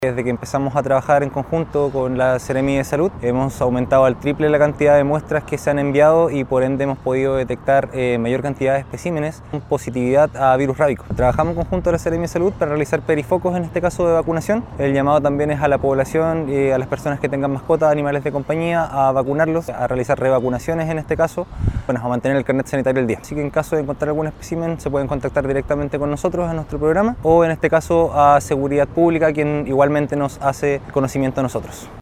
Desde que empezamos a trabajar en conjunto con la Seremi de Salud, hemos aumentado al triple la cantidad de muestras que se han enviado y por ende hemos podido detectar mayor cantidad de especímenes con positividad a virus rábico. Trabajamos en conjunto con la Seremi de Salud para realizar perifocos, en este caso de vacunación. El llamado también es a la población y a las personas que tengan mascotas, animales de compañía, a vacunarlos, a realizar revacunaciones en este caso, a mantener el carnet sanitario al día. Así que en caso de encontrar algún espécimen se pueden contactar directamente con nosotros en nuestro programa o en este caso a Seguridad Pública, quien igualmente nos hace conocimiento a nosotros.